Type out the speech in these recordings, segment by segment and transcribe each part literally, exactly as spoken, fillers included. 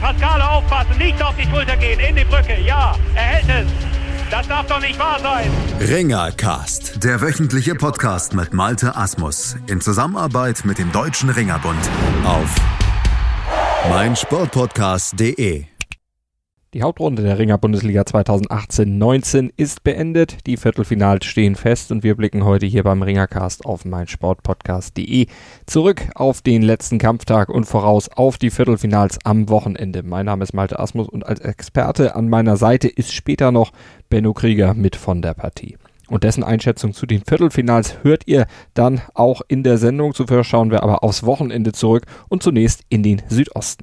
Pascale aufpassen, nicht auf die Schulter gehen, in die Brücke, ja, er hält es. Das darf doch nicht wahr sein. Ringercast, der wöchentliche Podcast mit Malte Asmus in Zusammenarbeit mit dem Deutschen Ringerbund auf meinsportpodcast punkt de. Die Hauptrunde der Ringer-Bundesliga zweitausendachtzehn neunzehn ist beendet, die Viertelfinals stehen fest und wir blicken heute hier beim Ringercast auf meinsportpodcast punkt de zurück auf den letzten Kampftag und voraus auf die Viertelfinals am Wochenende. Mein Name ist Malte Asmus und als Experte an meiner Seite ist später noch Benno Krieger mit von der Partie. Und dessen Einschätzung zu den Viertelfinals hört ihr dann auch in der Sendung. Zuvor schauen wir aber aufs Wochenende zurück und zunächst in den Südosten.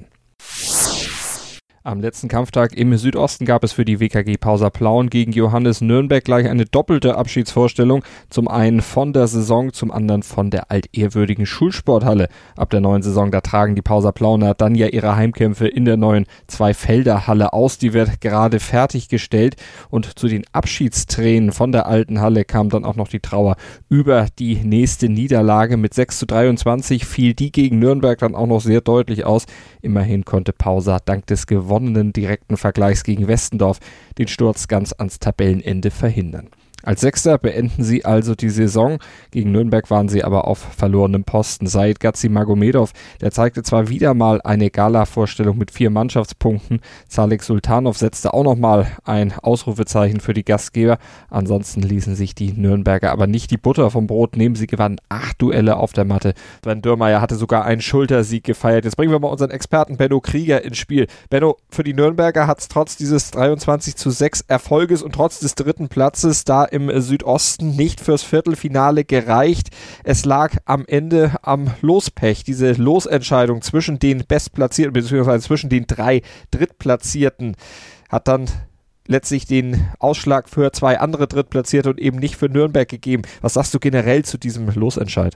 Am letzten Kampftag im Südosten gab es für die W K G Pausa Plauen gegen Johannes Nürnberg gleich eine doppelte Abschiedsvorstellung. Zum einen von der Saison, zum anderen von der altehrwürdigen Schulsporthalle. Ab der neuen Saison, da tragen die Pausa Plauner dann ja ihre Heimkämpfe in der neuen Zwei-Felder-Halle aus. Die wird gerade fertiggestellt und zu den Abschiedstränen von der alten Halle kam dann auch noch die Trauer über die nächste Niederlage. Mit sechs zu dreiundzwanzig fiel die gegen Nürnberg dann auch noch sehr deutlich aus. Immerhin konnte Pausa dank des gewonnenen direkten Vergleichs gegen Westendorf den Sturz ganz ans Tabellenende verhindern. Als Sechster beenden sie also die Saison. Gegen Nürnberg waren sie aber auf verlorenem Posten. Said Gazimagomedov, der zeigte zwar wieder mal eine Gala-Vorstellung mit vier Mannschaftspunkten. Zalek Sultanov setzte auch nochmal ein Ausrufezeichen für die Gastgeber. Ansonsten ließen sich die Nürnberger aber nicht die Butter vom Brot nehmen. Sie gewannen acht Duelle auf der Matte. Sven Dürrmeier hatte sogar einen Schultersieg gefeiert. Jetzt bringen wir mal unseren Experten Benno Krieger ins Spiel. Benno, für die Nürnberger hat es trotz dieses dreiundzwanzig zu sechs Erfolges und trotz des dritten Platzes da im Südosten nicht fürs Viertelfinale gereicht. Es lag am Ende am Lospech. Diese Losentscheidung zwischen den Bestplatzierten bzw. zwischen den drei Drittplatzierten hat dann letztlich den Ausschlag für zwei andere Drittplatzierte und eben nicht für Nürnberg gegeben. Was sagst du generell zu diesem Losentscheid?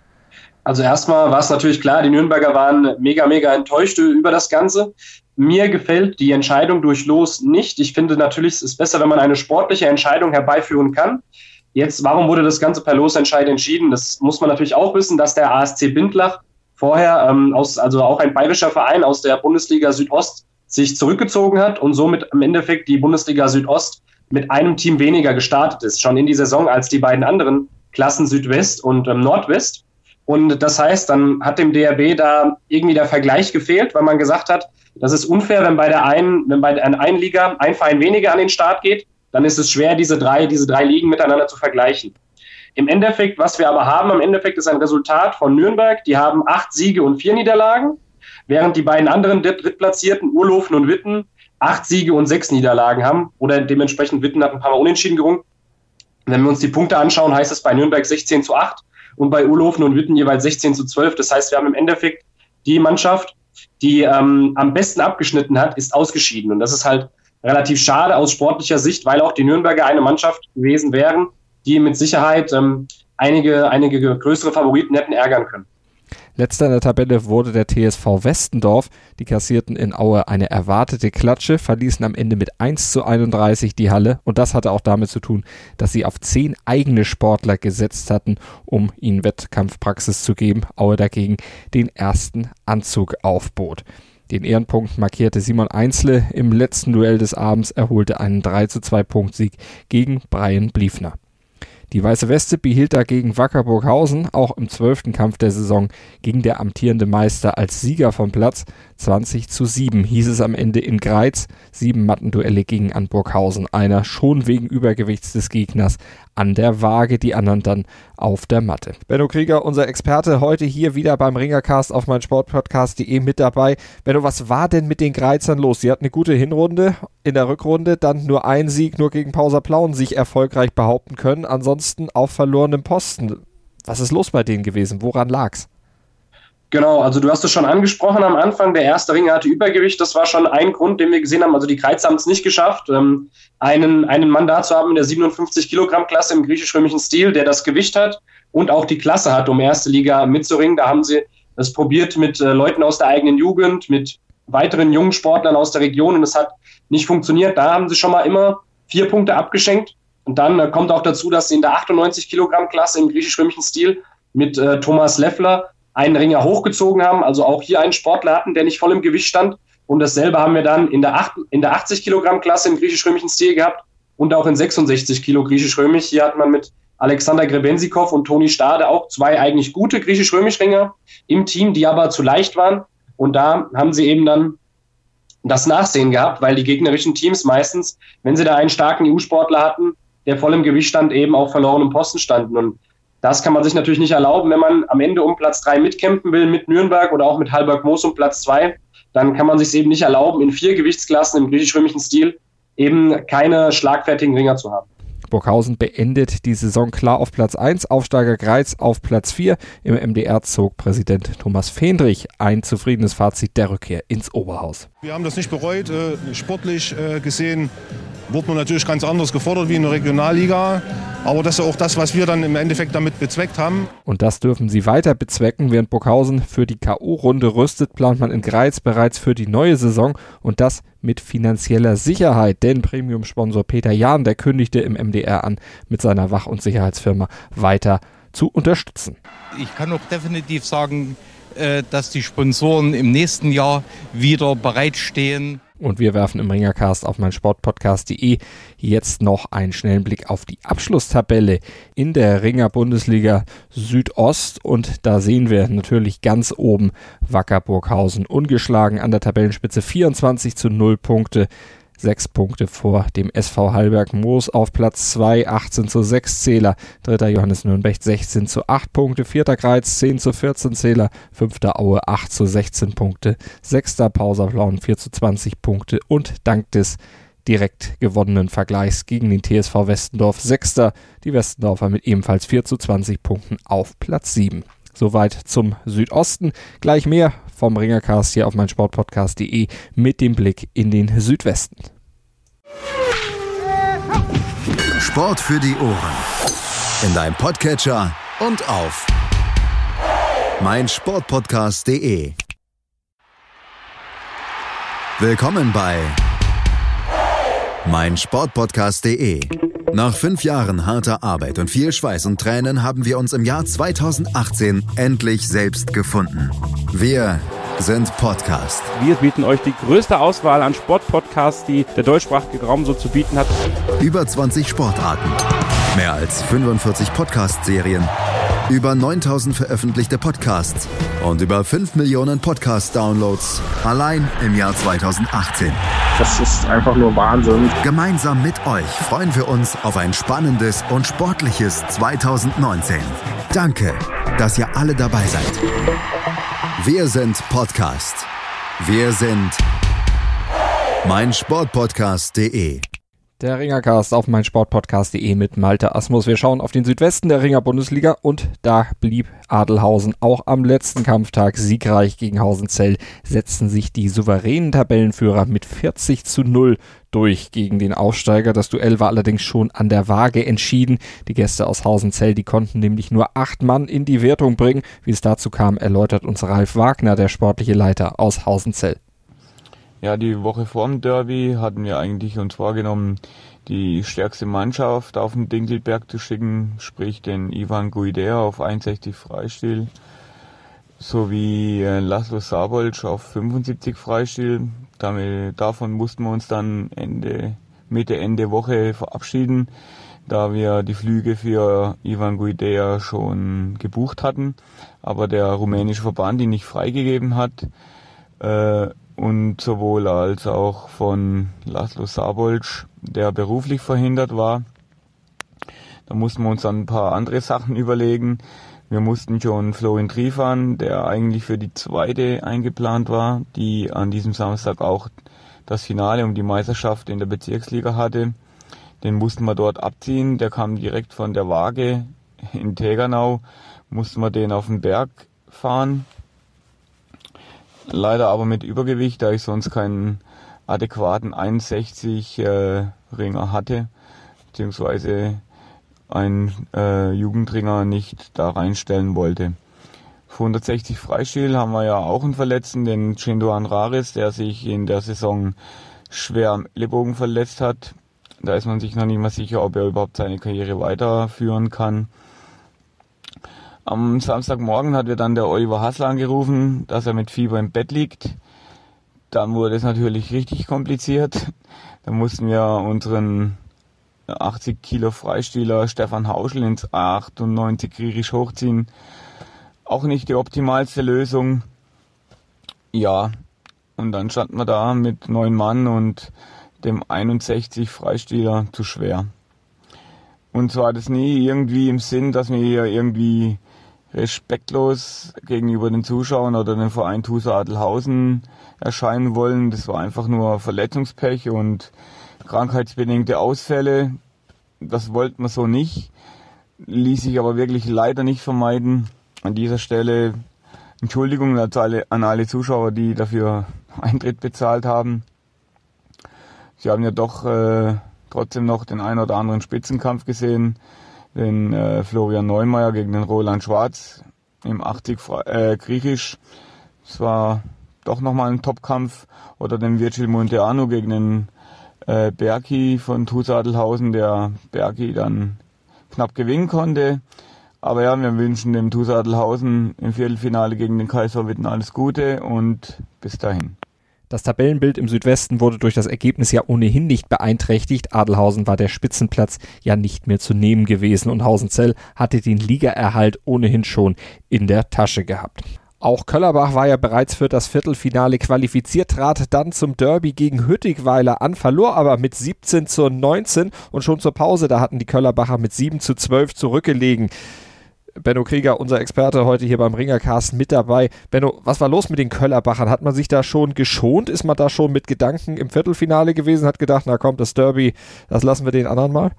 Also erstmal war es natürlich klar, die Nürnberger waren mega, mega enttäuscht über das Ganze. Mir gefällt die Entscheidung durch Los nicht. Ich finde natürlich, es ist besser, wenn man eine sportliche Entscheidung herbeiführen kann. Jetzt, warum wurde das Ganze per Losentscheid entschieden? Das muss man natürlich auch wissen, dass der A S C Bindlach vorher, ähm, aus, also auch ein bayerischer Verein aus der Bundesliga Südost, sich zurückgezogen hat und somit im Endeffekt die Bundesliga Südost mit einem Team weniger gestartet ist, schon in die Saison als die beiden anderen Klassen Südwest und ähm, Nordwest. Und das heißt, dann hat dem D R B da irgendwie der Vergleich gefehlt, weil man gesagt hat, das ist unfair, wenn bei der einen, wenn bei der einen Liga ein Verein weniger an den Start geht, dann ist es schwer, diese drei, diese drei Ligen miteinander zu vergleichen. Im Endeffekt, was wir aber haben, im Endeffekt ist ein Resultat von Nürnberg, die haben acht Siege und vier Niederlagen, während die beiden anderen Drittplatzierten, Urlofen und Witten, acht Siege und sechs Niederlagen haben, oder dementsprechend Witten hat ein paar Mal unentschieden gerungen. Wenn wir uns die Punkte anschauen, heißt es bei Nürnberg sechzehn zu acht und bei Urlofen und Witten jeweils sechzehn zu zwölf. Das heißt, wir haben im Endeffekt die Mannschaft, die ähm, am besten abgeschnitten hat, ist ausgeschieden. Und das ist halt relativ schade aus sportlicher Sicht, weil auch die Nürnberger eine Mannschaft gewesen wären, die mit Sicherheit ähm, einige, einige größere Favoriten hätten ärgern können. Letzter in der Tabelle wurde der T S V Westendorf. Die kassierten in Aue eine erwartete Klatsche, verließen am Ende mit eins zu einunddreißig die Halle. Und das hatte auch damit zu tun, dass sie auf zehn eigene Sportler gesetzt hatten, um ihnen Wettkampfpraxis zu geben. Aue dagegen den ersten Anzug aufbot. Den Ehrenpunkt markierte Simon Einzle im letzten Duell des Abends, erholte einen drei zu zwei Punktsieg gegen Brian Bliefner. Die Weiße Weste behielt dagegen Wacker Burghausen. Auch im zwölften Kampf der Saison ging der amtierende Meister als Sieger vom Platz. zwanzig zu sieben hieß es am Ende in Greiz. Sieben Mattenduelle gingen an Burghausen. Einer schon wegen Übergewichts des Gegners an der Waage, die anderen dann auf der Matte. Benno Krieger, unser Experte, heute hier wieder beim Ringercast auf meinsportpodcast punkt de mit dabei. Benno, was war denn mit den Greizern los? Sie hatten eine gute Hinrunde, in der Rückrunde dann nur ein Sieg, nur gegen Pausa Plauen sich erfolgreich behaupten können. Ansonsten auf verlorenem Posten. Was ist los bei denen gewesen? Woran lag's? Genau, also du hast es schon angesprochen am Anfang, der erste Ringer hatte Übergewicht, das war schon ein Grund, den wir gesehen haben, also die Greizer haben es nicht geschafft, ähm, einen, einen Mann da zu haben in der siebenundfünfzig Kilogramm Klasse im griechisch-römischen Stil, der das Gewicht hat und auch die Klasse hat, um erste Liga mitzuringen. Da haben sie es probiert mit äh, Leuten aus der eigenen Jugend, mit weiteren jungen Sportlern aus der Region und es hat nicht funktioniert. Da haben sie schon mal immer vier Punkte abgeschenkt und dann äh, kommt auch dazu, dass sie in der achtundneunzig Kilogramm Klasse im griechisch-römischen Stil mit äh, Thomas Leffler einen Ringer hochgezogen haben, also auch hier einen Sportler hatten, der nicht voll im Gewicht stand. Und dasselbe haben wir dann in der, acht, in der achtzig Kilogramm Klasse im griechisch-römischen Stil gehabt und auch in sechsundsechzig Kilo griechisch-römisch. Hier hat man mit Alexander Grebensikov und Toni Stade auch zwei eigentlich gute griechisch-römisch-Ringer im Team, die aber zu leicht waren. Und da haben sie eben dann das Nachsehen gehabt, weil die gegnerischen Teams meistens, wenn sie da einen starken E U-Sportler hatten, der voll im Gewicht stand, eben auch verloren im Posten standen. Und das kann man sich natürlich nicht erlauben, wenn man am Ende um Platz drei mitkämpfen will mit Nürnberg oder auch mit Halberg-Moos um Platz zwei. Dann kann man sich eben nicht erlauben, in vier Gewichtsklassen im griechisch-römischen Stil eben keine schlagfertigen Ringer zu haben. Burghausen beendet die Saison klar auf Platz eins, Aufsteiger Greiz auf Platz vier. Im M D R zog Präsident Thomas Fendrich ein zufriedenes Fazit der Rückkehr ins Oberhaus. Wir haben das nicht bereut. Sportlich gesehen wurde man natürlich ganz anders gefordert wie in der Regionalliga. Aber das ist auch das, was wir dann im Endeffekt damit bezweckt haben. Und das dürfen sie weiter bezwecken. Während Burghausen für die K O-Runde rüstet, plant man in Greiz bereits für die neue Saison. Und das mit finanzieller Sicherheit. Denn Premium-Sponsor Peter Jahn, der kündigte im M D R an, mit seiner Wach- und Sicherheitsfirma weiter zu unterstützen. Ich kann auch definitiv sagen, dass die Sponsoren im nächsten Jahr wieder bereitstehen. Und wir werfen im Ringercast auf meinsportpodcast punkt de jetzt noch einen schnellen Blick auf die Abschlusstabelle in der Ringer-Bundesliga Südost. Und da sehen wir natürlich ganz oben Wacker Burghausen ungeschlagen an der Tabellenspitze, vierundzwanzig zu null Punkte. Sechs Punkte vor dem S V Halberg-Moos auf Platz zwei, achtzehn zu sechs Zähler. Dritter Johannes Nürnberg sechzehn zu acht Punkte. Vierter Greiz zehn zu vierzehn Zähler. Fünfter Aue acht zu sechzehn Punkte. Sechster Pauserplauen vier zu zwanzig Punkte. Und dank des direkt gewonnenen Vergleichs gegen den T S V Westendorf Sechster. Die Westendorfer mit ebenfalls vier zu zwanzig Punkten auf Platz sieben. Soweit zum Südosten. Gleich mehr vom Ringercast hier auf meinsportpodcast punkt de mit dem Blick in den Südwesten. Sport für die Ohren. In deinem Podcatcher und auf meinsportpodcast punkt de. Willkommen bei meinsportpodcast punkt de. Nach fünf Jahren harter Arbeit und viel Schweiß und Tränen haben wir uns im Jahr zweitausendachtzehn endlich selbst gefunden. Wir sind Podcast. Wir bieten euch die größte Auswahl an Sportpodcasts, die der deutschsprachige Raum so zu bieten hat. Über zwanzig Sportarten, mehr als fünfundvierzig Podcast-Serien, über neuntausend veröffentlichte Podcasts und über fünf Millionen Podcast-Downloads allein im Jahr zweitausendachtzehn. Das ist einfach nur Wahnsinn. Gemeinsam mit euch freuen wir uns auf ein spannendes und sportliches zweitausendneunzehn. Danke, dass ihr alle dabei seid. Wir sind Podcast. Wir sind meinsportpodcast punkt de. Der Ringercast auf meinsportpodcast punkt de mit Malte Asmus. Wir schauen auf den Südwesten der Ringer-Bundesliga und da blieb Adelhausen auch am letzten Kampftag siegreich gegen Hausenzell. Setzten sich die souveränen Tabellenführer mit vierzig zu null durch gegen den Aufsteiger. Das Duell war allerdings schon an der Waage entschieden. Die Gäste aus Hausenzell, die konnten nämlich nur acht Mann in die Wertung bringen. Wie es dazu kam, erläutert uns Ralf Wagner, der sportliche Leiter aus Hausenzell. Ja, die Woche vor dem Derby hatten wir eigentlich uns vorgenommen, die stärkste Mannschaft auf den Dinkelberg zu schicken, sprich den Ivan Guidea auf einundsechzig Freistil, sowie Laszlo Sabolc auf fünfundsiebzig Freistil. Damit, davon mussten wir uns dann Ende, Mitte, Ende Woche verabschieden, da wir die Flüge für Ivan Guidea schon gebucht hatten, aber der rumänische Verband ihn nicht freigegeben hat. Äh, Und sowohl als auch von Laszlo Sabolc, der beruflich verhindert war. Da mussten wir uns dann ein paar andere Sachen überlegen. Wir mussten schon Florian Trifan, der eigentlich für die zweite eingeplant war, die an diesem Samstag auch das Finale um die Meisterschaft in der Bezirksliga hatte, den mussten wir dort abziehen. Der kam direkt von der Waage in Tegernau, mussten wir den auf den Berg fahren. Leider aber mit Übergewicht, da ich sonst keinen adäquaten einundsechzig äh, Ringer hatte, beziehungsweise einen äh, Jugendringer nicht da reinstellen wollte. Für hundertsechzig Freistil haben wir ja auch einen Verletzten, den Chindoan Rares, der sich in der Saison schwer am Ellenbogen verletzt hat. Da ist man sich noch nicht mal sicher, ob er überhaupt seine Karriere weiterführen kann. Am Samstagmorgen hat wir dann der Oliver Hassler angerufen, dass er mit Fieber im Bett liegt. dann wurde es natürlich richtig kompliziert. Da mussten wir unseren achtzig Kilo Freistiler Stefan Hauschel ins achtundneunzig griechisch hochziehen. Auch nicht die optimalste Lösung. Ja, und dann standen wir da mit neun Mann und dem einundsechzig Freistiler zu schwer. Und zwar war das nie irgendwie im Sinn, dass wir hier irgendwie respektlos gegenüber den Zuschauern oder dem Verein Tusa Adelhausen erscheinen wollen. Das war einfach nur Verletzungspech und krankheitsbedingte Ausfälle. Das wollten wir so nicht, ließ sich aber wirklich leider nicht vermeiden. An dieser Stelle Entschuldigung an alle, an alle Zuschauer, die dafür Eintritt bezahlt haben. Sie haben ja doch äh, trotzdem noch den ein oder anderen Spitzenkampf gesehen. Den äh, Florian Neumeier gegen den Roland Schwarz im achtzig äh, griechisch. Es war doch nochmal ein Topkampf. Oder den Virgil Munteanu gegen den äh, Berki von Tusa Adelhausen, der Berki dann knapp gewinnen konnte. Aber ja, wir wünschen dem Tusa Adelhausen im Viertelfinale gegen den Kaiser Witten alles Gute und bis dahin. Das Tabellenbild im Südwesten wurde durch das Ergebnis ja ohnehin nicht beeinträchtigt. Adelhausen war der Spitzenplatz ja nicht mehr zu nehmen gewesen und Hausenzell hatte den Ligaerhalt ohnehin schon in der Tasche gehabt. Auch Köllerbach war ja bereits für das Viertelfinale qualifiziert, trat dann zum Derby gegen Hüttigweiler an, verlor aber mit siebzehn zu neunzehn und schon zur Pause, da hatten die Köllerbacher mit sieben zu zwölf zurückgelegen. Benno Krieger, unser Experte, heute hier beim Ringercast mit dabei. Benno, was war los mit den Köllerbachern? Hat man sich da schon geschont? Ist man da schon mit Gedanken im Viertelfinale gewesen? Hat gedacht, na komm, das Derby, das lassen wir den anderen mal?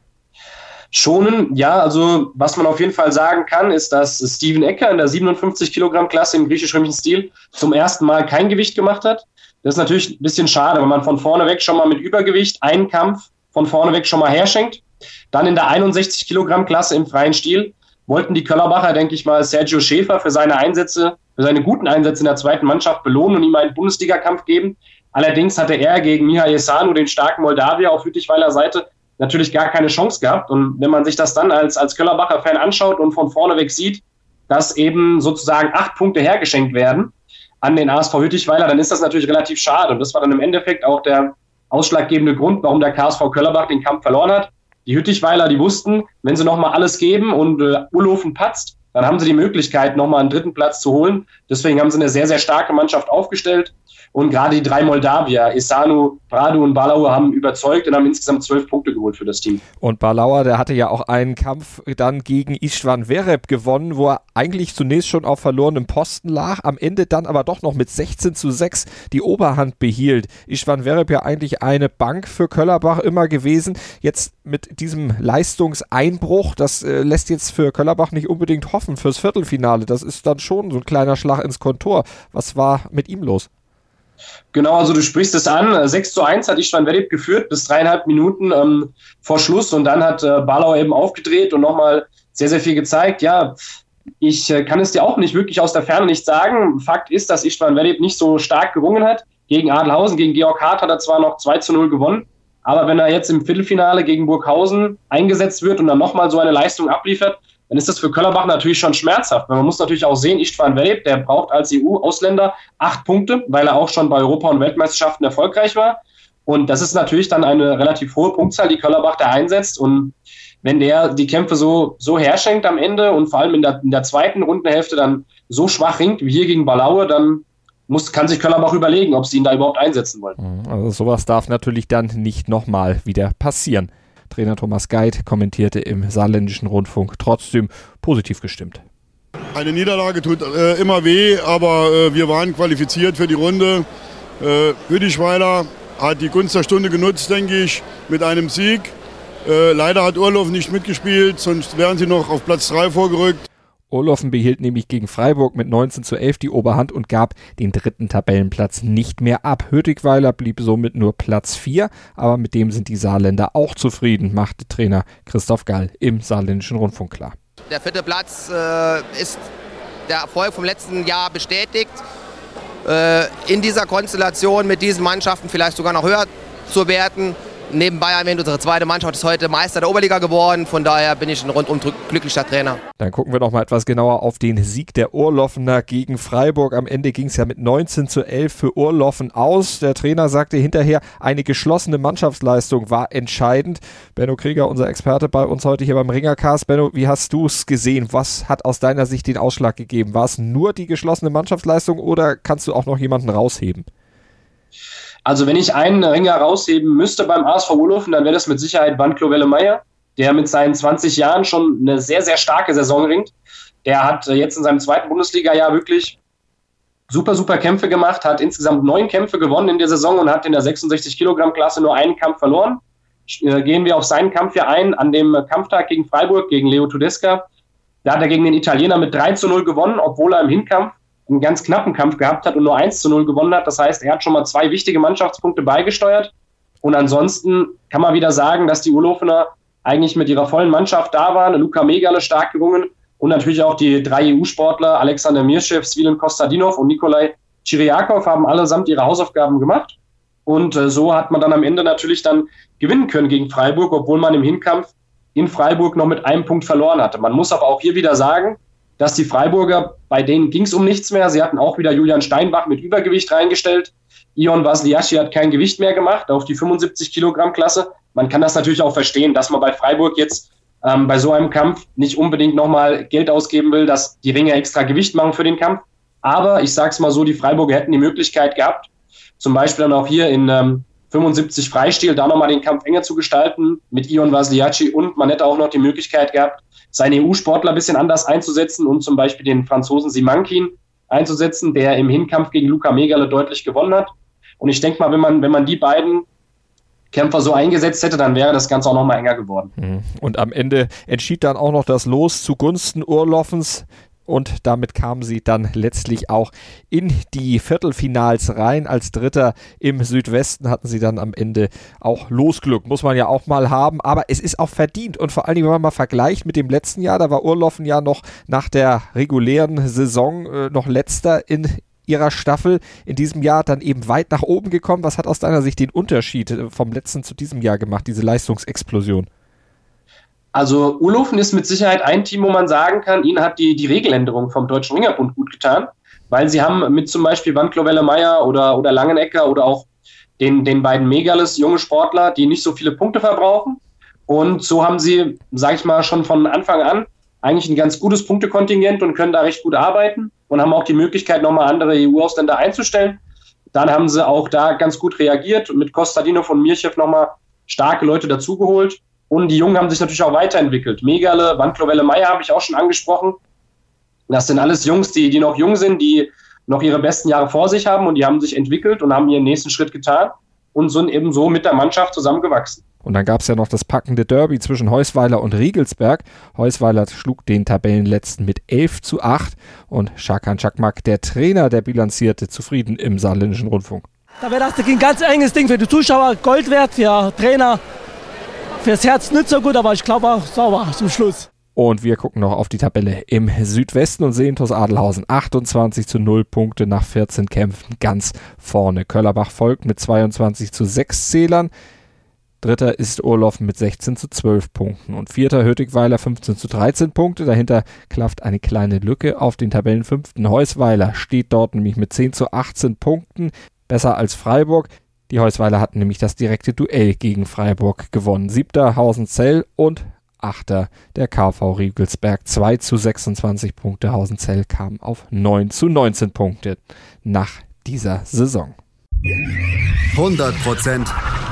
Schonen, ja, also was man auf jeden Fall sagen kann, ist, dass Steven Ecker in der siebenundfünfzig Kilogramm Klasse im griechisch-römischen Stil zum ersten Mal kein Gewicht gemacht hat. Das ist natürlich ein bisschen schade, wenn man von vorne weg schon mal mit Übergewicht einen Kampf von vorne weg schon mal herschenkt. Dann in der einundsechzig Kilogramm Klasse im freien Stil wollten die Köllerbacher, denke ich mal, Sergio Schäfer für seine Einsätze, für seine guten Einsätze in der zweiten Mannschaft belohnen und ihm einen Bundesligakampf geben. Allerdings hatte er gegen Mihai Esanu, den starken Moldawier auf Hüttigweiler Seite, natürlich gar keine Chance gehabt. Und wenn man sich das dann als, als Köllerbacher-Fan anschaut und von vorne weg sieht, dass eben sozusagen acht Punkte hergeschenkt werden an den A S V Hüttigweiler, dann ist das natürlich relativ schade. Und das war dann im Endeffekt auch der ausschlaggebende Grund, warum der K S V Köllerbach den Kampf verloren hat. Die Hüttigweiler, die wussten, wenn sie nochmal alles geben und äh, Urlofen patzt, dann haben sie die Möglichkeit, nochmal einen dritten Platz zu holen. Deswegen haben sie eine sehr, sehr starke Mannschaft aufgestellt. Und gerade die drei Moldawier, Esanu, Bradu und Balauer, haben überzeugt und haben insgesamt zwölf Punkte geholt für das Team. Und Balauer, der hatte ja auch einen Kampf dann gegen Istvan Vereb gewonnen, wo er eigentlich zunächst schon auf verlorenem Posten lag, am Ende dann aber doch noch mit sechzehn zu sechs die Oberhand behielt. Istvan Vereb ja eigentlich eine Bank für Köllerbach immer gewesen. Jetzt mit diesem Leistungseinbruch, das äh, lässt jetzt für Köllerbach nicht unbedingt hoffen fürs Viertelfinale. Das ist dann schon so ein kleiner Schlag ins Kontor. Was war mit ihm los? Genau, also du sprichst es an. sechs zu eins hat Istvan Vereb geführt, bis dreieinhalb Minuten ähm, vor Schluss. Und dann hat äh, Balauer eben aufgedreht und nochmal sehr, sehr viel gezeigt. Ja, ich äh, kann es dir auch nicht wirklich aus der Ferne nicht sagen. Fakt ist, dass Istvan Vereb nicht so stark gerungen hat. Gegen Adelhausen, gegen Georg Hart hat er zwar noch zwei zu null gewonnen. Aber wenn er jetzt im Viertelfinale gegen Burghausen eingesetzt wird und dann nochmal so eine Leistung abliefert, dann ist das für Köllerbach natürlich schon schmerzhaft. Weil man muss natürlich auch sehen, Istvan Vereb, der braucht als E U-Ausländer acht Punkte, weil er auch schon bei Europa- und Weltmeisterschaften erfolgreich war. Und das ist natürlich dann eine relativ hohe Punktzahl, die Köllerbach da einsetzt. Und wenn der die Kämpfe so, so herschenkt am Ende und vor allem in der, in der zweiten Rundenhälfte dann so schwach ringt wie hier gegen Balauer, dann muss, kann sich Köllerbach überlegen, ob sie ihn da überhaupt einsetzen wollen. Also sowas darf natürlich dann nicht nochmal wieder passieren. Trainer Thomas Geit kommentierte im Saarländischen Rundfunk trotzdem positiv gestimmt. Eine Niederlage tut äh, immer weh, aber äh, wir waren qualifiziert für die Runde. Äh, Hüttigweiler hat die Gunst der Stunde genutzt, denke ich, mit einem Sieg. Äh, leider hat Urlofen nicht mitgespielt, sonst wären sie noch auf Platz drei vorgerückt. Urlofen behielt nämlich gegen Freiburg mit neunzehn zu elf die Oberhand und gab den dritten Tabellenplatz nicht mehr ab. Hüttigweiler blieb somit nur Platz vier, aber mit dem sind die Saarländer auch zufrieden, machte Trainer Christoph Gall im Saarländischen Rundfunk klar. Der vierte Platz äh, ist der Erfolg vom letzten Jahr bestätigt. Äh, in dieser Konstellation mit diesen Mannschaften vielleicht sogar noch höher zu werten, nebenbei erwähnt, unsere zweite Mannschaft ist heute Meister der Oberliga geworden. Von daher bin ich ein rundum glücklicher Trainer. Dann gucken wir noch mal etwas genauer auf den Sieg der Urloffener gegen Freiburg. Am Ende ging es ja mit neunzehn zu elf für Urloffen aus. Der Trainer sagte hinterher, eine geschlossene Mannschaftsleistung war entscheidend. Benno Krieger, unser Experte bei uns heute hier beim Ringercast. Benno, wie hast du es gesehen? Was hat aus deiner Sicht den Ausschlag gegeben? War es nur die geschlossene Mannschaftsleistung oder kannst du auch noch jemanden rausheben? Also wenn ich einen Ringer rausheben müsste beim A S V Urloffen, dann wäre das mit Sicherheit Wanklo Wellemeyer, der mit seinen zwanzig Jahren schon eine sehr, sehr starke Saison ringt. Der hat jetzt in seinem zweiten Bundesliga-Jahr wirklich super, super Kämpfe gemacht, hat insgesamt neun Kämpfe gewonnen in der Saison und hat in der sechsundsechzig Kilogramm Klasse nur einen Kampf verloren. Gehen wir auf seinen Kampf hier ein, an dem Kampftag gegen Freiburg, gegen Leo Tudesca. Da hat er gegen den Italiener mit drei zu null gewonnen, obwohl er im Hinkampf einen ganz knappen Kampf gehabt hat und nur eins zu null gewonnen hat. Das heißt, er hat schon mal zwei wichtige Mannschaftspunkte beigesteuert. Und ansonsten kann man wieder sagen, dass die Urlofener eigentlich mit ihrer vollen Mannschaft da waren. Luka Megale stark gerungen und natürlich auch die drei E U-Sportler, Alexander Mirschew, Svilen Kostadinov und Nikolai Chiriakov, haben allesamt ihre Hausaufgaben gemacht. Und äh, so hat man dann am Ende natürlich dann gewinnen können gegen Freiburg, obwohl man im Hinkampf in Freiburg noch mit einem Punkt verloren hatte. Man muss aber auch hier wieder sagen, dass die Freiburger, bei denen ging es um nichts mehr. Sie hatten auch wieder Julian Steinbach mit Übergewicht reingestellt. Ion Vasliaschi hat kein Gewicht mehr gemacht auf die fünfundsiebzig Kilogramm Klasse. Man kann das natürlich auch verstehen, dass man bei Freiburg jetzt ähm, bei so einem Kampf nicht unbedingt nochmal Geld ausgeben will, dass die Ringer extra Gewicht machen für den Kampf. Aber ich sage es mal so, die Freiburger hätten die Möglichkeit gehabt, zum Beispiel dann auch hier in ähm, fünfundsiebzig Freistil da nochmal den Kampf enger zu gestalten mit Ion Vasliaschi, und man hätte auch noch die Möglichkeit gehabt, seine E U-Sportler ein bisschen anders einzusetzen und zum Beispiel den Franzosen Simankin einzusetzen, der im Hinkampf gegen Luka Megale deutlich gewonnen hat. Und ich denke mal, wenn man, wenn man die beiden Kämpfer so eingesetzt hätte, dann wäre das Ganze auch nochmal enger geworden. Und am Ende entschied dann auch noch das Los zugunsten Urloffens. Und damit kamen sie dann letztlich auch in die Viertelfinals rein. Als Dritter im Südwesten hatten sie dann am Ende auch Losglück. Muss man ja auch mal haben. Aber es ist auch verdient. Und vor allen Dingen, wenn man mal vergleicht mit dem letzten Jahr, da war Urloffen ja noch nach der regulären Saison äh, noch Letzter in ihrer Staffel. In diesem Jahr dann eben weit nach oben gekommen. Was hat aus deiner Sicht den Unterschied vom letzten zu diesem Jahr gemacht, diese Leistungsexplosion? Also Urloffen ist mit Sicherheit ein Team, wo man sagen kann, ihnen hat die, die Regeländerung vom Deutschen Ringerbund gut getan, weil sie haben mit zum Beispiel Wanklo Wellemeyer oder, oder Langenecker oder auch den, den beiden Megales, junge Sportler, die nicht so viele Punkte verbrauchen. Und so haben sie, sage ich mal, schon von Anfang an eigentlich ein ganz gutes Punktekontingent und können da recht gut arbeiten und haben auch die Möglichkeit, nochmal andere E U-Ausländer einzustellen. Dann haben sie auch da ganz gut reagiert und mit Kostadinov und Mirschew nochmal starke Leute dazugeholt. Und die Jungen haben sich natürlich auch weiterentwickelt. Megale, Wanklo Wellemeyer habe ich auch schon angesprochen. Das sind alles Jungs, die, die noch jung sind, die noch ihre besten Jahre vor sich haben, und die haben sich entwickelt und haben ihren nächsten Schritt getan und sind eben so mit der Mannschaft zusammengewachsen. Und dann gab es ja noch das packende Derby zwischen Heusweiler und Riegelsberg. Heusweiler schlug den Tabellenletzten mit elf zu acht und Şakan Çakmak, der Trainer, der bilanzierte zufrieden im Saarländischen Rundfunk. Da wäre das ein ganz enges Ding für die Zuschauer, Gold wert, für Trainer. Fürs Herz nicht so gut, aber ich glaube auch sauber zum Schluss. Und wir gucken noch auf die Tabelle im Südwesten und sehen TuS Adelhausen achtundzwanzig zu null Punkte nach vierzehn Kämpfen ganz vorne. Köllerbach folgt mit zweiundzwanzig zu sechs Zählern. Dritter ist Urloffen mit sechzehn zu zwölf Punkten. Und vierter Hüttigweiler fünfzehn zu dreizehn Punkte. Dahinter klafft eine kleine Lücke auf den Tabellenfünften. Heusweiler steht dort nämlich mit zehn zu achtzehn Punkten. Besser als Freiburg. Die Heusweiler hatten nämlich das direkte Duell gegen Freiburg gewonnen. Siebter Hausenzell und Achter der K V Riegelsberg. zwei zu sechsundzwanzig Punkte. Hausenzell kam auf neun zu neunzehn Punkte nach dieser Saison. hundert Prozent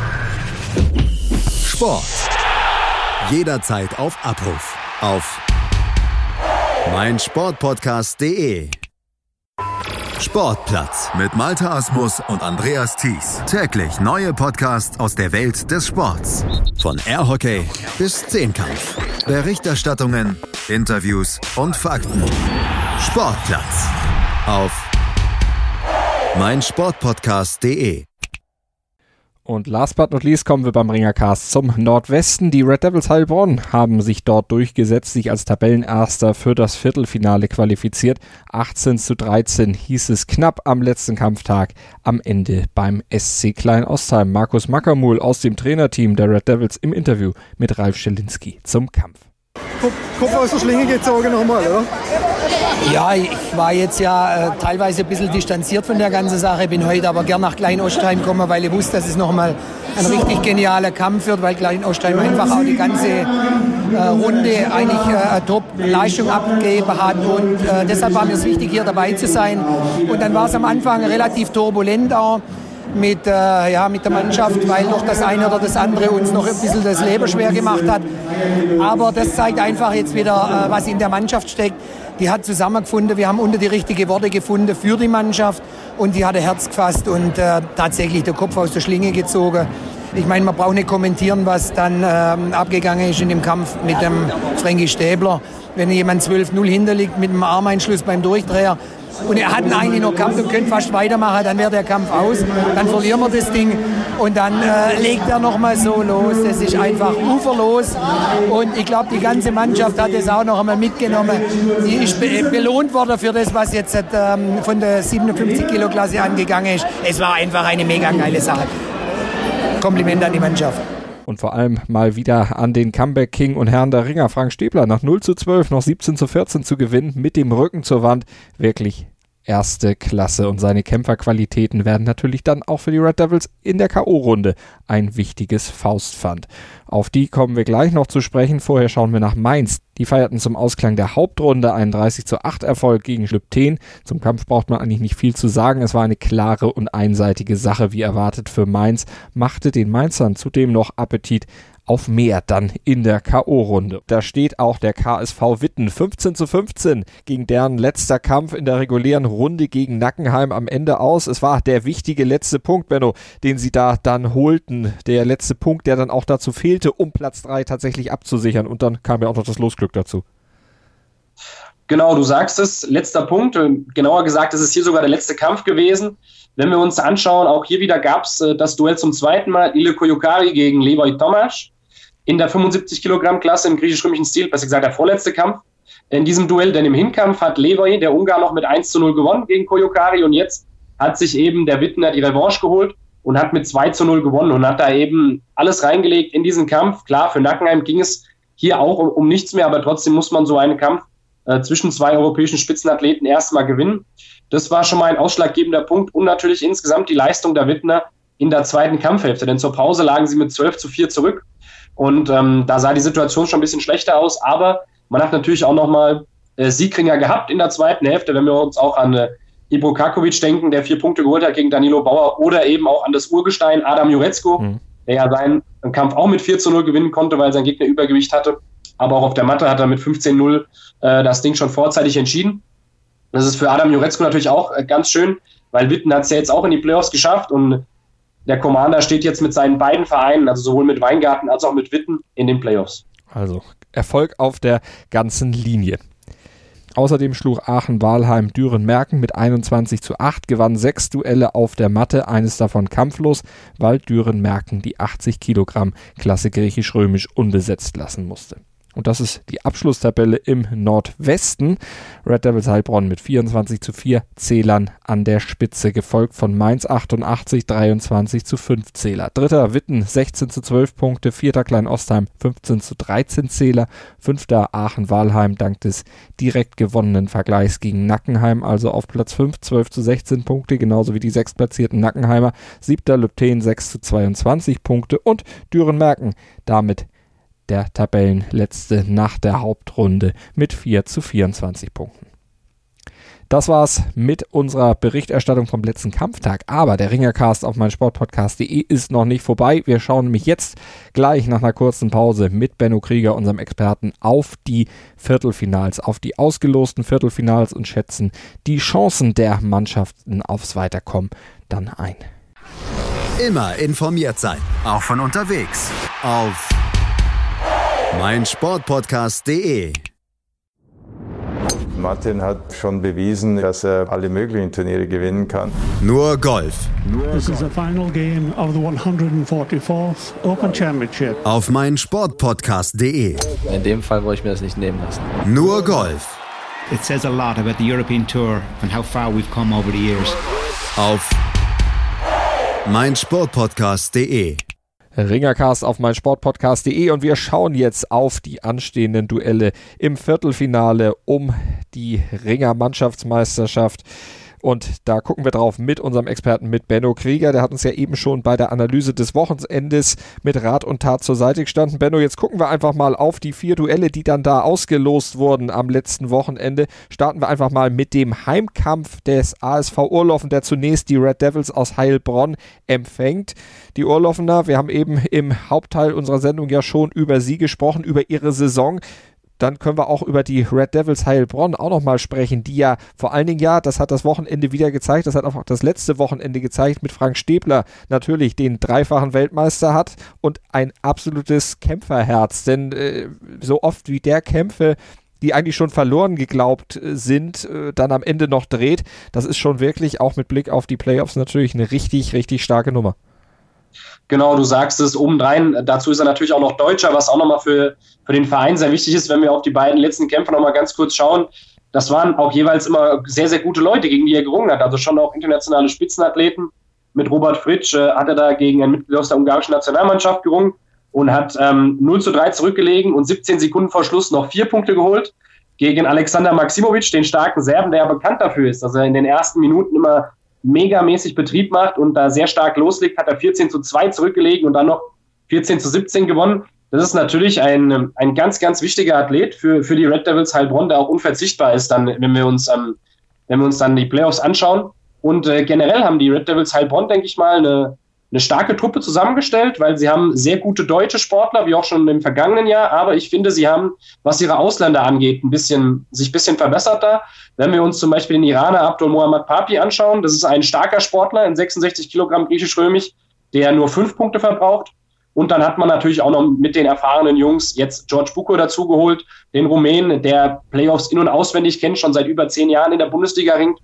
Sport. Jederzeit auf Abruf. Auf meinsportpodcast punkt de. Sportplatz mit Malte Asmus und Andreas Thies. Täglich neue Podcasts aus der Welt des Sports. Von Airhockey bis Zehnkampf. Berichterstattungen, Interviews und Fakten. Sportplatz auf meinsportpodcast punkt de. Und last but not least kommen wir beim Ringercast zum Nordwesten. Die Red Devils Heilbronn haben sich dort durchgesetzt, sich als Tabellenerster für das Viertelfinale qualifiziert. achtzehn zu dreizehn hieß es knapp am letzten Kampftag, am Ende beim S C Klein-Ostheim. Markus Mackermuhl aus dem Trainerteam der Red Devils im Interview mit Ralf Schelinski zum Kampf. Kopf aus der Schlinge gezogen nochmal, oder? Ja, ich war jetzt ja äh, teilweise ein bisschen distanziert von der ganzen Sache, bin heute aber gern nach Klein-Ostheim gekommen, weil ich wusste, dass es nochmal ein richtig genialer Kampf wird, weil Klein-Ostheim einfach auch die ganze äh, Runde eigentlich äh, eine Top-Leistung abgegeben hat und äh, deshalb war mir es wichtig, hier dabei zu sein. Und dann war es am Anfang relativ turbulent auch mit, äh, ja, mit der Mannschaft, weil noch das eine oder das andere uns noch ein bisschen das Leben schwer gemacht hat. Aber das zeigt einfach jetzt wieder, äh, was in der Mannschaft steckt. Die hat zusammengefunden, wir haben unter die richtigen Worte gefunden für die Mannschaft und die hat ein Herz gefasst und äh, tatsächlich den Kopf aus der Schlinge gezogen. Ich meine, man braucht nicht kommentieren, was dann ähm, abgegangen ist in dem Kampf mit dem Frankie Stäbler. Wenn jemand zwölf null hinterliegt mit einem Armeinschluss beim Durchdreher und er hat eigentlich noch Kampf und könnte fast weitermachen, dann wäre der Kampf aus, dann verlieren wir das Ding und dann äh, legt er noch mal so los. Das ist einfach uferlos und ich glaube, die ganze Mannschaft hat das auch noch einmal mitgenommen. Die ist be- belohnt worden für das, was jetzt ähm, von der siebenundfünfzig Kilo Klasse angegangen ist. Es war einfach eine mega geile Sache. Kompliment an die Mannschaft. Und vor allem mal wieder an den Comeback-King und Herrn der Ringer, Frank Stäbler, nach null zu zwölf noch siebzehn zu vierzehn zu gewinnen, mit dem Rücken zur Wand. Wirklich erste Klasse. Und seine Kämpferqualitäten werden natürlich dann auch für die Red Devils in der K O-Runde ein wichtiges Faustpfand. Auf die kommen wir gleich noch zu sprechen. Vorher schauen wir nach Mainz. Die feierten zum Ausklang der Hauptrunde einen dreißig zu acht Erfolg gegen Lübten. Zum Kampf braucht man eigentlich nicht viel zu sagen. Es war eine klare und einseitige Sache, wie erwartet für Mainz. Machte den Mainzern zudem noch Appetit auf mehr dann in der K O-Runde. Da steht auch der K S V Witten fünfzehn zu fünfzehn gegen deren letzter Kampf in der regulären Runde gegen Nackenheim am Ende aus. Es war der wichtige letzte Punkt, Benno, den sie da dann holten. Der letzte Punkt, der dann auch dazu fehlte, um Platz drei tatsächlich abzusichern. Und dann kam ja auch noch das Losglück dazu. Genau, du sagst es, letzter Punkt. Genauer gesagt, es ist hier sogar der letzte Kampf gewesen. Wenn wir uns anschauen, auch hier wieder gab es das Duell zum zweiten Mal. Ile Koyukari gegen Levoy Tomasz. In der fünfundsiebzig Kilogramm Klasse im griechisch-römischen Stil, besser gesagt der vorletzte Kampf in diesem Duell, denn im Hinkampf hat Levoy, der Ungar, noch mit eins zu null gewonnen gegen Koyukari und jetzt hat sich eben der Wittener die Revanche geholt und hat mit zwei zu null gewonnen und hat da eben alles reingelegt in diesen Kampf. Klar, für Nackenheim ging es hier auch um, um nichts mehr, aber trotzdem muss man so einen Kampf äh, zwischen zwei europäischen Spitzenathleten erstmal gewinnen. Das war schon mal ein ausschlaggebender Punkt und natürlich insgesamt die Leistung der Wittener in der zweiten Kampfhälfte, denn zur Pause lagen sie mit zwölf zu vier zurück. Und ähm, da sah die Situation schon ein bisschen schlechter aus, aber man hat natürlich auch nochmal äh, Siegringer gehabt in der zweiten Hälfte, wenn wir uns auch an äh, Ibro Kakovic denken, der vier Punkte geholt hat gegen Danilo Bauer, oder eben auch an das Urgestein Adam Jurecko, mhm. der ja seinen Kampf auch mit vier zu null gewinnen konnte, weil sein Gegner Übergewicht hatte. Aber auch auf der Matte hat er mit fünfzehn null äh, das Ding schon vorzeitig entschieden. Das ist für Adam Jurecko natürlich auch äh, ganz schön, weil Witten hat es ja jetzt auch in die Playoffs geschafft und der Commander steht jetzt mit seinen beiden Vereinen, also sowohl mit Weingarten als auch mit Witten, in den Playoffs. Also Erfolg auf der ganzen Linie. Außerdem schlug Aachen-Walheim Düren-Merken mit einundzwanzig zu acht, gewann sechs Duelle auf der Matte, eines davon kampflos, weil Düren-Merken die achtzig Kilogramm Klasse griechisch-römisch unbesetzt lassen musste. Und das ist die Abschlusstabelle im Nordwesten. Red Devils Heilbronn mit vierundzwanzig zu vier Zählern an der Spitze, gefolgt von Mainz achtundachtzig, dreiundzwanzig zu fünf Zähler. Dritter Witten sechzehn zu zwölf Punkte, vierter Klein-Ostheim fünfzehn zu dreizehn Zähler, fünfter Aachen-Walheim dank des direkt gewonnenen Vergleichs gegen Nackenheim, also auf Platz fünf, zwölf zu sechzehn Punkte, genauso wie die sechstplatzierten Nackenheimer, siebter Lübten sechs zu zweiundzwanzig Punkte und Düren-Merken damit der Tabellenletzte nach der Hauptrunde mit vier zu vierundzwanzig Punkten. Das war's mit unserer Berichterstattung vom letzten Kampftag. Aber der Ringercast auf meinsportpodcast punkt de ist noch nicht vorbei. Wir schauen nämlich jetzt gleich nach einer kurzen Pause mit Benno Krieger, unserem Experten, auf die Viertelfinals, auf die ausgelosten Viertelfinals und schätzen die Chancen der Mannschaften aufs Weiterkommen dann ein. Immer informiert sein, auch von unterwegs. Auf meinsportpodcast punkt de. Martin hat schon bewiesen, dass er alle möglichen Turniere gewinnen kann. Nur Golf. This is the final game of the one hundred forty-fourth Open Championship. Auf meinsportpodcast punkt de. In dem Fall wollte ich mir das nicht nehmen lassen. Nur Golf. It says a lot about the European Tour and how far we've come over the years. Auf meinsportpodcast punkt de. Ringercast auf meinsportpodcast punkt de und wir schauen jetzt auf die anstehenden Duelle im Viertelfinale um die Ringer Mannschaftsmeisterschaft. Und da gucken wir drauf mit unserem Experten, mit Benno Krieger. Der hat uns ja eben schon bei der Analyse des Wochenendes mit Rat und Tat zur Seite gestanden. Benno, jetzt gucken wir einfach mal auf die vier Duelle, die dann da ausgelost wurden am letzten Wochenende. Starten wir einfach mal mit dem Heimkampf des A S V Urloffen, der zunächst die Red Devils aus Heilbronn empfängt. Die Urloffener, wir haben eben im Hauptteil unserer Sendung ja schon über sie gesprochen, über ihre Saison. Dann können wir auch über die Red Devils Heilbronn auch nochmal sprechen, die ja vor allen Dingen, ja, das hat das Wochenende wieder gezeigt, das hat auch das letzte Wochenende gezeigt, mit Frank Stäbler natürlich den dreifachen Weltmeister hat und ein absolutes Kämpferherz, denn äh, so oft wie der Kämpfe, die eigentlich schon verloren geglaubt sind, äh, dann am Ende noch dreht, das ist schon wirklich auch mit Blick auf die Playoffs natürlich eine richtig, richtig starke Nummer. Genau, du sagst es obendrein. Dazu ist er natürlich auch noch Deutscher, was auch nochmal für, für den Verein sehr wichtig ist, wenn wir auf die beiden letzten Kämpfe nochmal ganz kurz schauen. Das waren auch jeweils immer sehr, sehr gute Leute, gegen die er gerungen hat. Also schon auch internationale Spitzenathleten. Mit Robert Fritsch äh, hat er da gegen ein Mitglied aus der ungarischen Nationalmannschaft gerungen und hat ähm, null zu drei zurückgelegen und siebzehn Sekunden vor Schluss noch vier Punkte geholt. Gegen Alexander Maximovic, den starken Serben, der ja bekannt dafür ist, dass er in den ersten Minuten immer megamäßig Betrieb macht und da sehr stark loslegt, hat er vierzehn zu zwei zurückgelegen und dann noch vierzehn zu siebzehn gewonnen. Das ist natürlich ein, ein ganz, ganz wichtiger Athlet für, für die Red Devils Heilbronn, der auch unverzichtbar ist, dann, wenn wir uns, ähm, wenn wir uns dann die Playoffs anschauen. Und äh, generell haben die Red Devils Heilbronn, denke ich mal, eine, eine starke Truppe zusammengestellt, weil sie haben sehr gute deutsche Sportler, wie auch schon im vergangenen Jahr, aber ich finde, sie haben, was ihre Ausländer angeht, ein bisschen, sich ein bisschen verbessert da. Wenn wir uns zum Beispiel den Iraner Abdul Mohammad Papi anschauen, das ist ein starker Sportler in sechsundsechzig Kilogramm griechisch-römisch, der nur fünf Punkte verbraucht. Und dann hat man natürlich auch noch mit den erfahrenen Jungs jetzt George Buko dazugeholt, den Rumänen, der Playoffs in- und auswendig kennt, schon seit über zehn Jahren in der Bundesliga ringt.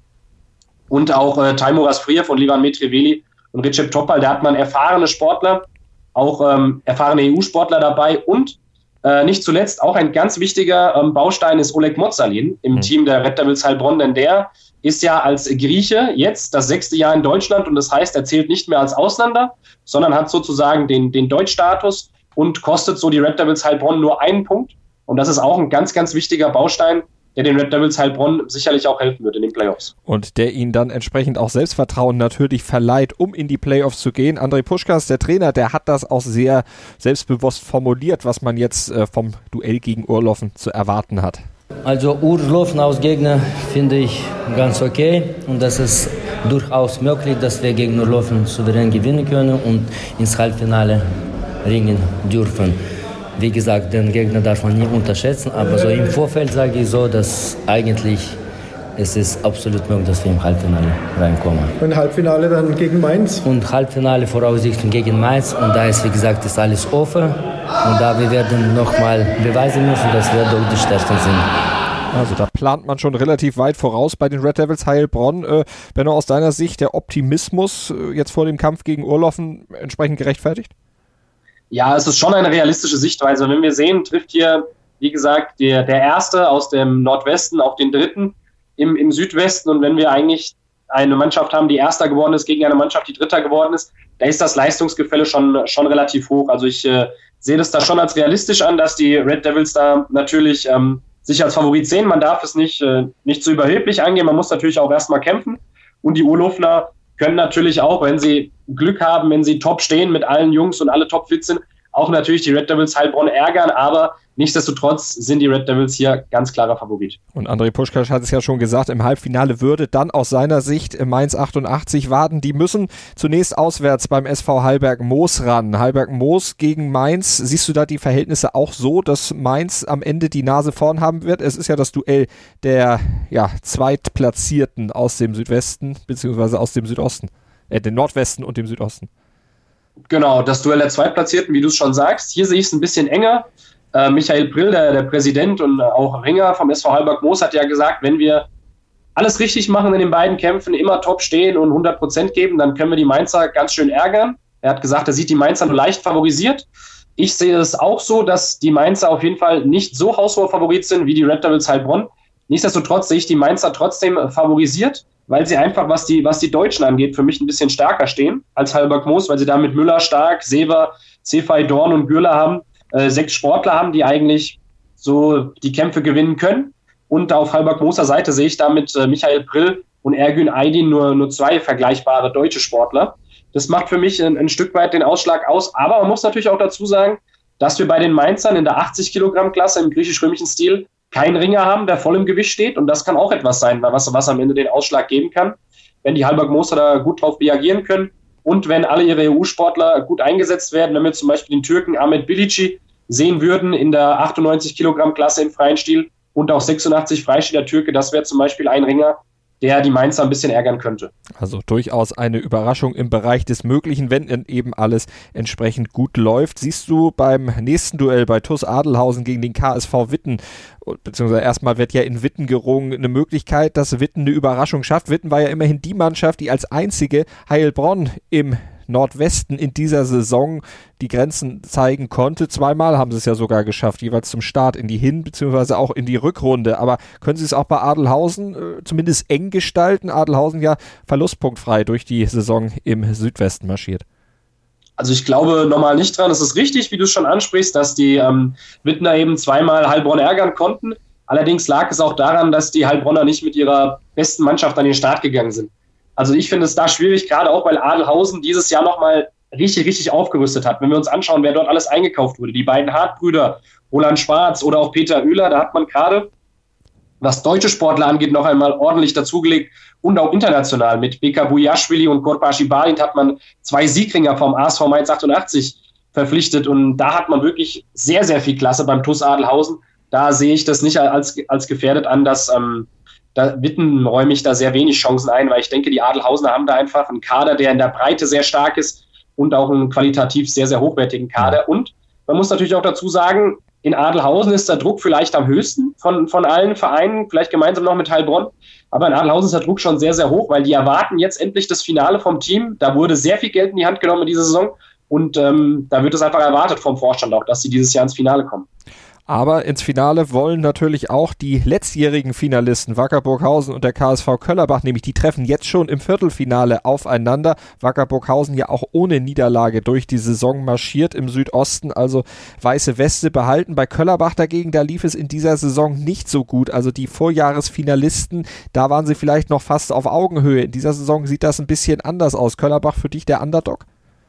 Und auch äh, Taimuras Frier von Livan Metreveli und Recep Topal, da hat man erfahrene Sportler, auch ähm, erfahrene E U-Sportler dabei und äh, nicht zuletzt auch ein ganz wichtiger ähm, Baustein ist Oleg Mozalin im mhm. Team der Red Devils Heilbronn, denn der ist ja als Grieche jetzt das sechste Jahr in Deutschland und das heißt, er zählt nicht mehr als Ausländer, sondern hat sozusagen den, den Deutschstatus und kostet so die Red Devils Heilbronn nur einen Punkt und das ist auch ein ganz, ganz wichtiger Baustein, der den Red Devils Heilbronn sicherlich auch helfen wird in den Playoffs. Und der ihnen dann entsprechend auch Selbstvertrauen natürlich verleiht, um in die Playoffs zu gehen. André Puschkas, der Trainer, der hat das auch sehr selbstbewusst formuliert, was man jetzt äh, vom Duell gegen Urloffen zu erwarten hat. Also Urloffen als Gegner finde ich ganz okay und das ist durchaus möglich, dass wir gegen Urloffen souverän gewinnen können und ins Halbfinale ringen dürfen. Wie gesagt, den Gegner darf man nie unterschätzen, aber so im Vorfeld sage ich so, dass eigentlich es ist absolut möglich, dass wir im Halbfinale reinkommen. Und Halbfinale dann gegen Mainz? Und Halbfinale voraussichtlich gegen Mainz und da ist, wie gesagt, ist alles offen und da wir werden nochmal beweisen müssen, dass wir doch die Stärksten sind. Also da plant man schon relativ weit voraus bei den Red Devils Heilbronn. Äh, Benno, aus deiner Sicht der Optimismus äh, jetzt vor dem Kampf gegen Urloffen entsprechend gerechtfertigt? Ja, es ist schon eine realistische Sichtweise. Wenn wir sehen, trifft hier, wie gesagt, der, der Erste aus dem Nordwesten auf den Dritten im, im Südwesten. Und wenn wir eigentlich eine Mannschaft haben, die Erster geworden ist, gegen eine Mannschaft, die Dritter geworden ist, da ist das Leistungsgefälle schon, schon relativ hoch. Also ich äh, sehe das da schon als realistisch an, dass die Red Devils da natürlich ähm, sich als Favorit sehen. Man darf es nicht, äh, nicht zu überheblich angehen. Man muss natürlich auch erstmal kämpfen. Und die Urlofner können natürlich auch, wenn sie Glück haben, wenn sie top stehen mit allen Jungs und alle top fit sind, auch natürlich die Red Devils Heilbronn ärgern, aber nichtsdestotrotz sind die Red Devils hier ganz klarer Favorit. Und André Puschkas hat es ja schon gesagt, im Halbfinale würde dann aus seiner Sicht Mainz achtundachtzig warten. Die müssen zunächst auswärts beim S V Heilberg-Moos ran. Heilberg-Moos gegen Mainz, siehst du da die Verhältnisse auch so, dass Mainz am Ende die Nase vorn haben wird? Es ist ja das Duell der ja, Zweitplatzierten aus dem Südwesten beziehungsweise aus dem Südosten, äh, dem Nordwesten und dem Südosten. Genau, das Duell der Zweitplatzierten, wie du es schon sagst. Hier sehe ich es ein bisschen enger. Äh, Michael Prill, der, der Präsident und auch Ringer vom S V Halberg Moos, hat ja gesagt, wenn wir alles richtig machen in den beiden Kämpfen, immer top stehen und hundert Prozent geben, dann können wir die Mainzer ganz schön ärgern. Er hat gesagt, er sieht die Mainzer nur leicht favorisiert. Ich sehe es auch so, dass die Mainzer auf jeden Fall nicht so haushoher Favorit sind wie die Red Devils Heilbronn. Nichtsdestotrotz sehe ich die Mainzer trotzdem favorisiert, weil sie einfach, was die, was die Deutschen angeht, für mich ein bisschen stärker stehen als Halberg Moos, weil sie da mit Müller, Stark, Sever, Cefay, Dorn und Gürler haben, äh, sechs Sportler haben, die eigentlich so die Kämpfe gewinnen können. Und auf Halberg Mooser Seite sehe ich damit äh, Michael Prill und Ergün Aydin nur, nur zwei vergleichbare deutsche Sportler. Das macht für mich ein, ein Stück weit den Ausschlag aus. Aber man muss natürlich auch dazu sagen, dass wir bei den Mainzern in der achtzig Kilogramm Klasse im griechisch-römischen Stil keinen Ringer haben, der voll im Gewicht steht. Und das kann auch etwas sein, was, was am Ende den Ausschlag geben kann, wenn die Halberg Mooser da gut drauf reagieren können. Und wenn alle ihre E U-Sportler gut eingesetzt werden, wenn wir zum Beispiel den Türken Ahmet Bilici sehen würden in der achtundneunzig Kilogramm Klasse im freien Stil und auch sechsundachtzig Freistil Türke, das wäre zum Beispiel ein Ringer, der die Mainzer ein bisschen ärgern könnte. Also durchaus eine Überraschung im Bereich des Möglichen, wenn eben alles entsprechend gut läuft. Siehst du beim nächsten Duell bei T U S Adelhausen gegen den K S V Witten, beziehungsweise erstmal wird ja in Witten gerungen, eine Möglichkeit, dass Witten eine Überraschung schafft? Witten war ja immerhin die Mannschaft, die als einzige Heilbronn im Nordwesten in dieser Saison die Grenzen zeigen konnte. Zweimal haben sie es ja sogar geschafft, jeweils zum Start in die Hin- bzw. auch in die Rückrunde. Aber können sie es auch bei Adelhausen äh, zumindest eng gestalten? Adelhausen ja verlustpunktfrei durch die Saison im Südwesten marschiert. Also ich glaube normal nicht dran. Es ist richtig, wie du es schon ansprichst, dass die ähm, Wittener eben zweimal Heilbronn ärgern konnten. Allerdings lag es auch daran, dass die Heilbronner nicht mit ihrer besten Mannschaft an den Start gegangen sind. Also ich finde es da schwierig, gerade auch, weil Adelhausen dieses Jahr nochmal richtig, richtig aufgerüstet hat. Wenn wir uns anschauen, wer dort alles eingekauft wurde, die beiden Hart-Brüder, Roland Schwarz oder auch Peter Oehler, da hat man gerade, was deutsche Sportler angeht, noch einmal ordentlich dazugelegt und auch international. Mit Beka Bujaschwili und Korpashi Balint hat man zwei Siegringer vom A S V Mainz achtundachtzig verpflichtet und da hat man wirklich sehr, sehr viel Klasse beim T U S Adelhausen. Da sehe ich das nicht als, als gefährdet an, dass ähm, Da Witten räume ich da sehr wenig Chancen ein, weil ich denke, die Adelhausener haben da einfach einen Kader, der in der Breite sehr stark ist und auch einen qualitativ sehr, sehr hochwertigen Kader. Und man muss natürlich auch dazu sagen, in Adelhausen ist der Druck vielleicht am höchsten von, von allen Vereinen, vielleicht gemeinsam noch mit Heilbronn. Aber in Adelhausen ist der Druck schon sehr, sehr hoch, weil die erwarten jetzt endlich das Finale vom Team. Da wurde sehr viel Geld in die Hand genommen in dieser Saison und ähm, da wird es einfach erwartet vom Vorstand auch, dass sie dieses Jahr ins Finale kommen. Aber ins Finale wollen natürlich auch die letztjährigen Finalisten Wacker Burghausen und der K S V Köllerbach, nämlich die treffen jetzt schon im Viertelfinale aufeinander. Wacker Burghausen ja auch ohne Niederlage durch die Saison marschiert im Südosten, also weiße Weste behalten. Bei Köllerbach dagegen, da lief es in dieser Saison nicht so gut. Also die Vorjahresfinalisten, da waren sie vielleicht noch fast auf Augenhöhe. In dieser Saison sieht das ein bisschen anders aus. Köllerbach für dich der Underdog?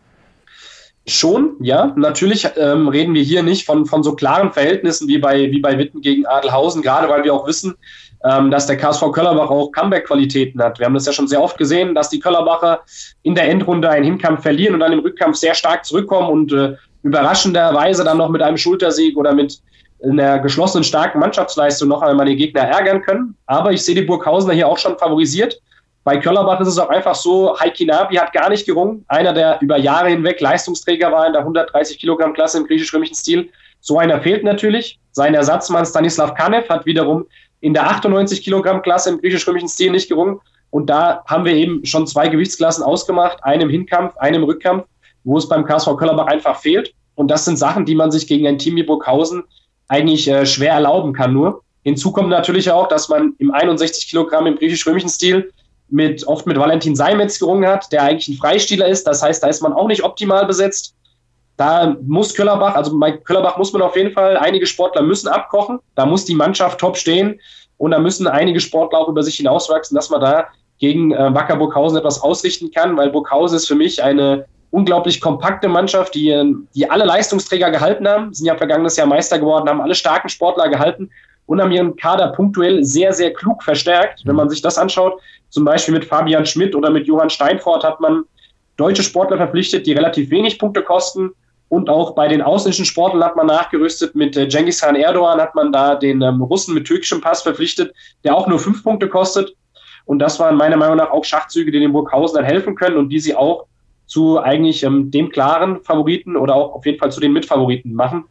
Schon, ja. Natürlich ähm, reden wir hier nicht von, von so klaren Verhältnissen wie bei, wie bei Witten gegen Adelhausen, gerade weil wir auch wissen, ähm, dass der K S V Köllerbach auch Comeback-Qualitäten hat. Wir haben das ja schon sehr oft gesehen, dass die Köllerbacher in der Endrunde einen Hinkampf verlieren und dann im Rückkampf sehr stark zurückkommen und äh, überraschenderweise dann noch mit einem Schultersieg oder mit einer geschlossenen, starken Mannschaftsleistung noch einmal die Gegner ärgern können. Aber ich sehe die Burghausener hier auch schon favorisiert. Bei Köllerbach ist es auch einfach so, Heiki Nabi hat gar nicht gerungen. Einer, der über Jahre hinweg Leistungsträger war in der hundertdreißig Kilogramm Klasse im griechisch-römischen Stil. So einer fehlt natürlich. Sein Ersatzmann Stanislav Kanev hat wiederum in der achtundneunzig Kilogramm Klasse im griechisch-römischen Stil nicht gerungen. Und da haben wir eben schon zwei Gewichtsklassen ausgemacht, einen im Hinkampf, einen im Rückkampf, wo es beim K S V Köllerbach einfach fehlt. Und das sind Sachen, die man sich gegen ein Team wie Burghausen eigentlich äh, schwer erlauben kann nur. Hinzu kommt natürlich auch, dass man im einundsechzig Kilogramm im griechisch-römischen Stil mit, oft mit Valentin Seimetz gerungen hat, der eigentlich ein Freistiler ist. Das heißt, da ist man auch nicht optimal besetzt. Da muss Köllerbach, also bei Köllerbach muss man auf jeden Fall, einige Sportler müssen abkochen. Da muss die Mannschaft top stehen und da müssen einige Sportler auch über sich hinauswachsen, dass man da gegen äh, Wacker Burghausen etwas ausrichten kann, weil Burghausen ist für mich eine unglaublich kompakte Mannschaft, die, die alle Leistungsträger gehalten haben, sind ja vergangenes Jahr Meister geworden, haben alle starken Sportler gehalten und haben ihren Kader punktuell sehr, sehr klug verstärkt. Wenn man sich das anschaut, zum Beispiel mit Fabian Schmidt oder mit Johann Steinfort hat man deutsche Sportler verpflichtet, die relativ wenig Punkte kosten. Und auch bei den ausländischen Sportlern hat man nachgerüstet. Mit äh, Cengiz Khan Erdogan hat man da den ähm, Russen mit türkischem Pass verpflichtet, der auch nur fünf Punkte kostet. Und das waren meiner Meinung nach auch Schachzüge, die den Burghausen dann helfen können und die sie auch zu eigentlich ähm, dem klaren Favoriten oder auch auf jeden Fall zu den Mitfavoriten machen,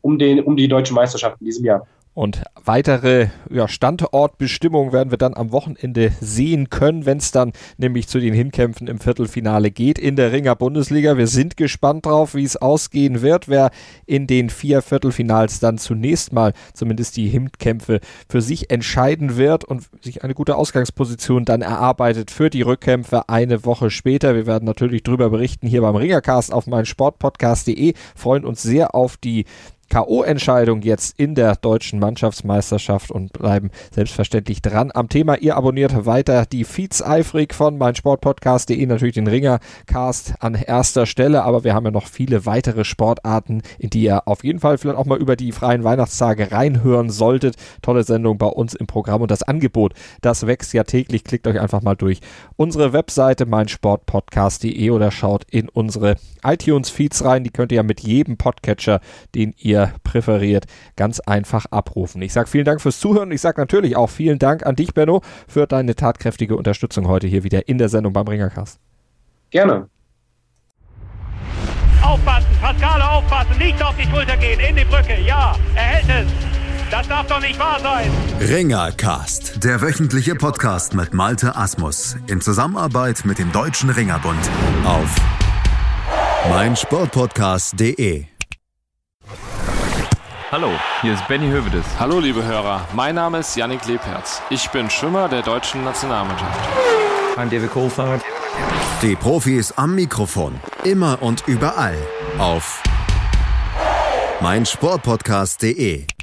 um, den, um die deutsche Meisterschaft in diesem Jahr. Und weitere ja, Standortbestimmungen werden wir dann am Wochenende sehen können, wenn es dann nämlich zu den Hinkämpfen im Viertelfinale geht in der Ringer-Bundesliga. Wir sind gespannt drauf, wie es ausgehen wird, wer in den vier Viertelfinals dann zunächst mal zumindest die Hinkämpfe für sich entscheiden wird und sich eine gute Ausgangsposition dann erarbeitet für die Rückkämpfe eine Woche später. Wir werden natürlich drüber berichten hier beim Ringercast auf meinsportpodcast punkt de, freuen uns sehr auf die K O-Entscheidung jetzt in der deutschen Mannschaftsmeisterschaft und bleiben selbstverständlich dran am Thema. Ihr abonniert weiter die Feeds eifrig von meinsportpodcast punkt de, natürlich den Ringercast an erster Stelle, aber wir haben ja noch viele weitere Sportarten, in die ihr auf jeden Fall vielleicht auch mal über die freien Weihnachtstage reinhören solltet. Tolle Sendung bei uns im Programm und das Angebot, das wächst ja täglich. Klickt euch einfach mal durch unsere Webseite meinsportpodcast punkt de oder schaut in unsere iTunes-Feeds rein. Die könnt ihr ja mit jedem Podcatcher, den ihr präferiert, ganz einfach abrufen. Ich sage vielen Dank fürs Zuhören und ich sage natürlich auch vielen Dank an dich, Benno, für deine tatkräftige Unterstützung heute hier wieder in der Sendung beim Ringercast. Gerne. Aufpassen, Pascale aufpassen, nicht auf die Schulter gehen, in die Brücke, ja, er hält es. Das darf doch nicht wahr sein. Ringercast, der wöchentliche Podcast mit Malte Asmus in Zusammenarbeit mit dem Deutschen Ringerbund auf meinsportpodcast punkt de. Hallo, hier ist Benny Hövedes. Hallo liebe Hörer, mein Name ist Yannick Lebherz. Ich bin Schwimmer der deutschen Nationalmannschaft. I'm David Coulthard. Die Profis am Mikrofon, immer und überall auf meinsportpodcast punkt de.